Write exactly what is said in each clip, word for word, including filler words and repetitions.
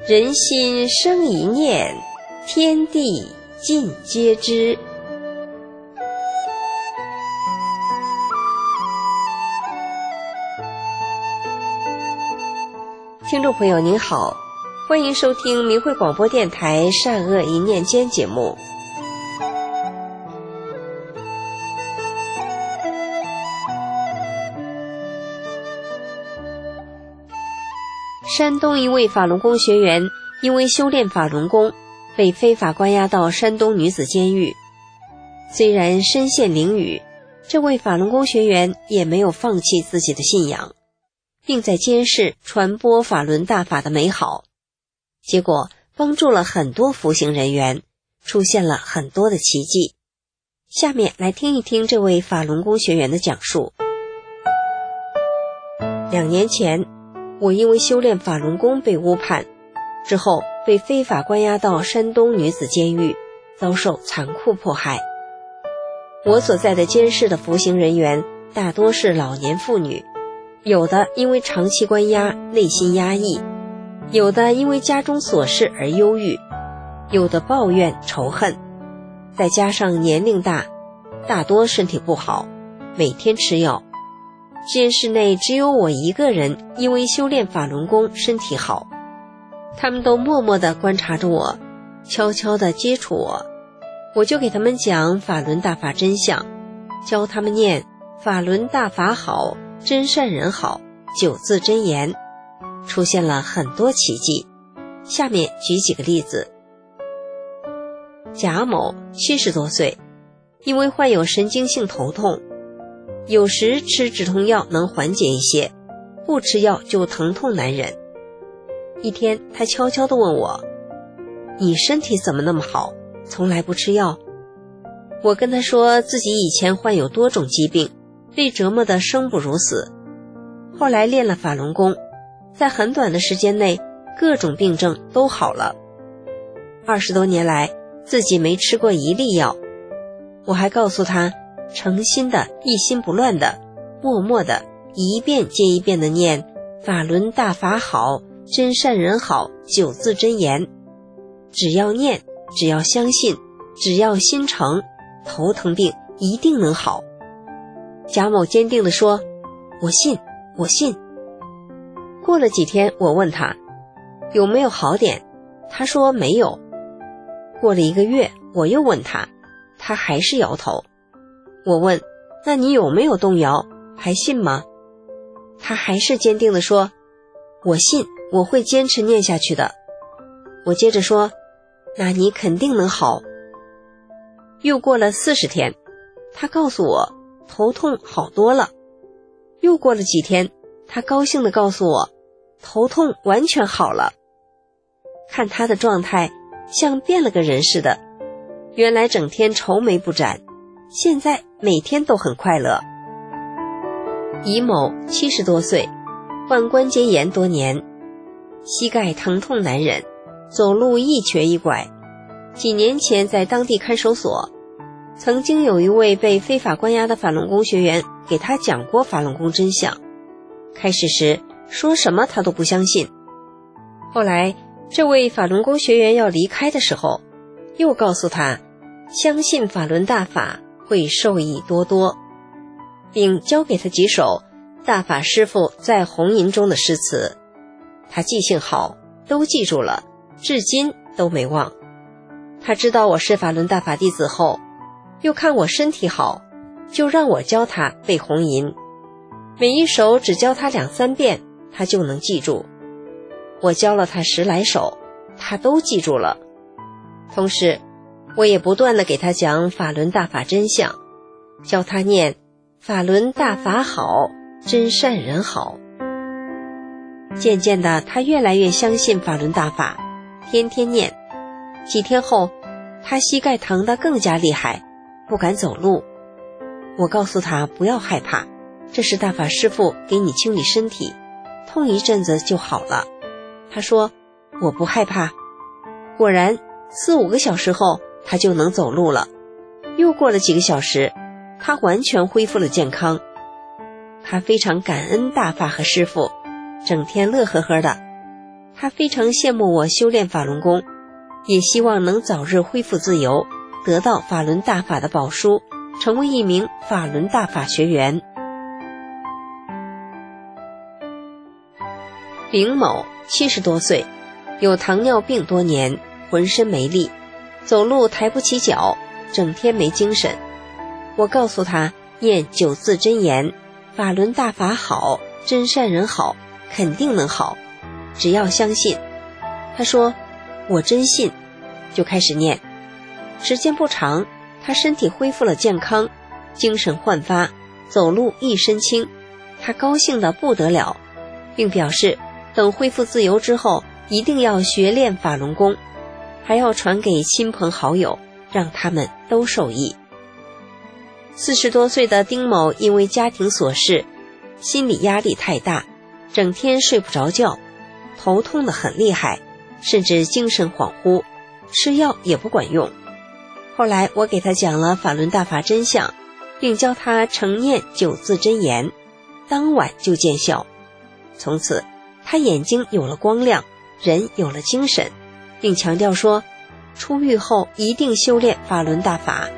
人心生一念，天地尽皆知。听众朋友您好，欢迎收听明慧广播电台善恶一念间节目。山东一位法轮功学员因为修炼法轮功，被非法关押到山东女子监狱。虽然身陷囹圄，这位法轮功学员也没有放弃自己的信仰，并在监室传播法轮大法的美好，结果帮助了很多服刑人员，出现了很多的奇迹。下面来听一听这位法轮功学员的讲述。两年前，我因为修炼法轮功被误判，之后被非法关押到山东女子监狱，遭受残酷迫害。我所在的监室的服刑人员大多是老年妇女，有的因为长期关押内心压抑，有的因为家中琐事而忧郁，有的抱怨仇恨，再加上年龄大，大多身体不好，每天吃药。监室内只有我一个人因为修炼法轮功身体好，他们都默默地观察着我，悄悄地接触我，我就给他们讲法轮大法真相，教他们念法轮大法好，真善人好九字真言，出现了很多奇迹。下面举几个例子。贾某七十多岁，因为患有神经性头痛，有时吃止痛药能缓解一些，不吃药就疼痛难忍。一天他悄悄地问我，你身体怎么那么好，从来不吃药？我跟他说自己以前患有多种疾病，被折磨得生不如死，后来练了法轮功，在很短的时间内各种病症都好了。二十多年来自己没吃过一粒药。我还告诉他，诚心的一心不乱的默默的一遍接一遍的念法轮大法好，真善人好九字真言，只要念，只要相信，只要心诚，头疼病一定能好。贾某坚定地说，我信我信。过了几天，我问他有没有好点，他说没有。过了一个月，我又问他，他还是摇头。我问，那你有没有动摇，还信吗？他还是坚定地说，我信，我会坚持念下去的。我接着说，那你肯定能好。又过了四十天，他告诉我头痛好多了。又过了几天，他高兴地告诉我头痛完全好了。看他的状态像变了个人似的，原来整天愁眉不展，现在每天都很快乐。乙某七十多岁，患关节炎多年，膝盖疼痛难忍，走路一瘸一拐。几年前在当地看守所，曾经有一位被非法关押的法轮功学员给他讲过法轮功真相，开始时说什么他都不相信。后来这位法轮功学员要离开的时候，又告诉他相信法轮大法会受益多多，并教给他几首大法师父在红吟中的诗词。他记性好，都记住了，至今都没忘。他知道我是法轮大法弟子后，又看我身体好，就让我教他背红吟，每一首只教他两三遍，他就能记住。我教了他十来首，他都记住了。同时我也不断地给他讲法轮大法真相，教他念法轮大法好，真善人好。渐渐的，他越来越相信法轮大法，天天念。几天后，他膝盖疼得更加厉害，不敢走路。我告诉他不要害怕，这是大法师父给你清理身体，痛一阵子就好了。他说我不害怕。果然四五个小时后，他就能走路了。又过了几个小时，他完全恢复了健康。他非常感恩大法和师父，整天乐呵呵的。 他非常羡慕我修炼法轮功，也希望能早日恢复自由，得到法轮大法的宝书，成为一名法轮大法学员。林某七十多岁，有糖尿病多年，浑身没力，走路抬不起脚，整天没精神。我告诉他念九字真言，法轮大法好，真善人好，肯定能好，只要相信。他说我真信，就开始念。时间不长，他身体恢复了健康，精神焕发，走路一身轻，他高兴得不得了，并表示等恢复自由之后，一定要学练法轮功，还要传给亲朋好友，让他们都受益。四十多岁的丁某因为家庭琐事，心理压力太大，整天睡不着觉，头痛得很厉害，甚至精神恍惚，吃药也不管用。后来我给他讲了法轮大法真相，并教他承念九字真言，当晚就见效。从此他眼睛有了光亮，人有了精神，并强调说出狱后一定修炼法轮大法。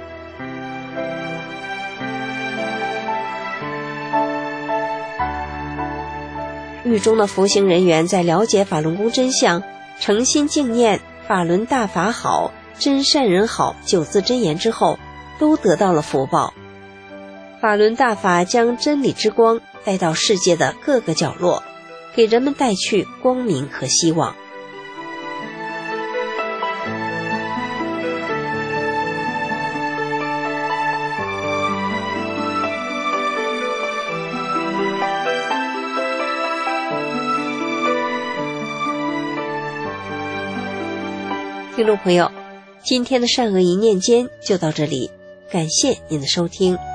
狱中的服刑人员在了解法轮功真相，诚心敬念法轮大法好，真善人好九字真言之后，都得到了福报。法轮大法将真理之光带到世界的各个角落，给人们带去光明和希望。听众朋友，今天的善恶一念间就到这里，感谢您的收听。